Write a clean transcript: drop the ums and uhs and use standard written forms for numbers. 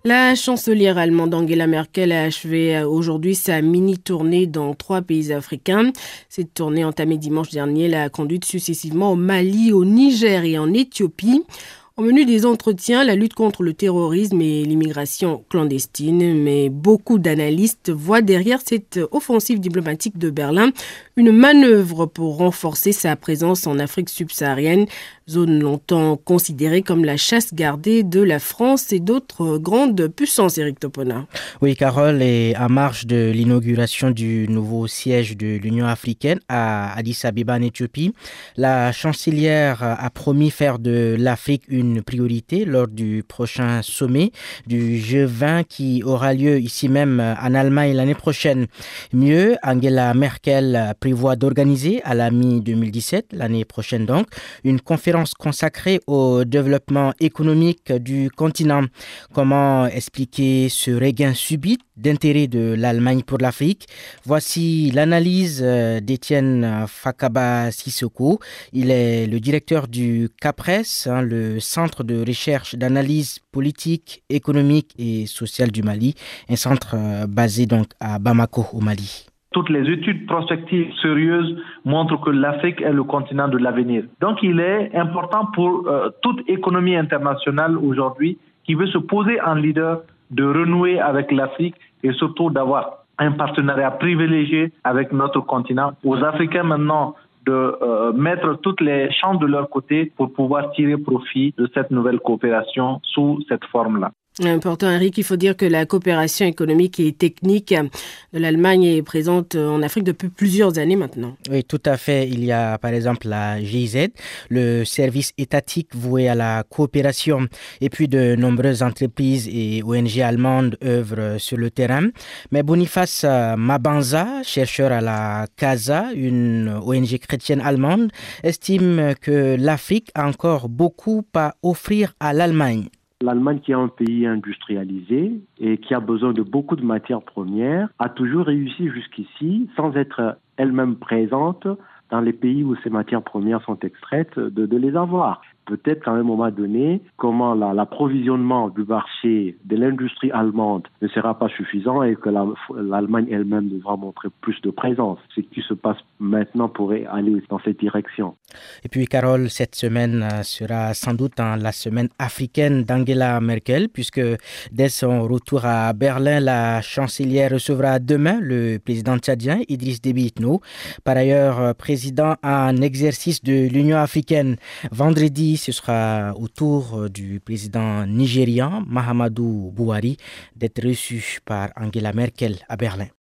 La chancelière allemande Angela Merkel a achevé aujourd'hui sa mini-tournée dans 3 pays africains. Cette tournée entamée dimanche dernier l'a conduite successivement au Mali, au Niger et en Éthiopie. Au menu des entretiens, la lutte contre le terrorisme et l'immigration clandestine. Mais beaucoup d'analystes voient derrière cette offensive diplomatique de Berlin une manœuvre pour renforcer sa présence en Afrique subsaharienne, zone longtemps considérée comme la chasse gardée de la France et d'autres grandes puissances, Éric Topona. Oui, Carole, est en marge de l'inauguration du nouveau siège de l'Union africaine à Addis Abeba en Éthiopie. La chancelière a promis faire de l'Afrique une priorité lors du prochain sommet du G20 qui aura lieu ici même en Allemagne l'année prochaine. Mieux, Angela Merkel prévoit d'organiser à la mi-2017, l'année prochaine donc, une conférence consacrée au développement économique du continent. Comment expliquer ce regain subit d'intérêt de l'Allemagne pour l'Afrique? Voici l'analyse d'Étienne Fakaba Sissoko. Il est le directeur du CAPRES, le Centre de recherche d'analyse politique, économique et sociale du Mali, un centre basé donc à Bamako au Mali. Toutes les études prospectives sérieuses montrent que l'Afrique est le continent de l'avenir. Donc il est important pour toute économie internationale aujourd'hui qui veut se poser en leader de renouer avec l'Afrique et surtout d'avoir un partenariat privilégié avec notre continent. Aux Africains maintenant de mettre toutes les chances de leur côté pour pouvoir tirer profit de cette nouvelle coopération sous cette forme-là. Important, Eric, il faut dire que la coopération économique et technique de l'Allemagne est présente en Afrique depuis plusieurs années maintenant. Oui, tout à fait. Il y a par exemple la GIZ, le service étatique voué à la coopération, et puis de nombreuses entreprises et ONG allemandes œuvrent sur le terrain. Mais Boniface Mabanza, chercheur à la CASA, une ONG chrétienne allemande, estime que l'Afrique a encore beaucoup à offrir à l'Allemagne. L'Allemagne, qui est un pays industrialisé et qui a besoin de beaucoup de matières premières, a toujours réussi jusqu'ici, sans être elle-même présente dans les pays où ces matières premières sont extraites, de les avoir. Peut-être qu'à un moment donné, comment l'approvisionnement du marché de l'industrie allemande ne sera pas suffisant et que l'Allemagne elle-même devra montrer plus de présence. Ce qui se passe maintenant pourrait aller dans cette direction. Et puis, Carole, cette semaine sera sans doute la semaine africaine d'Angela Merkel, puisque dès son retour à Berlin, la chancelière recevra demain le président tchadien Idriss Déby Itno, par ailleurs président en exercice de l'Union africaine. Vendredi, ce sera au tour du président nigérian Mahamadou Buhari d'être reçu par Angela Merkel à Berlin.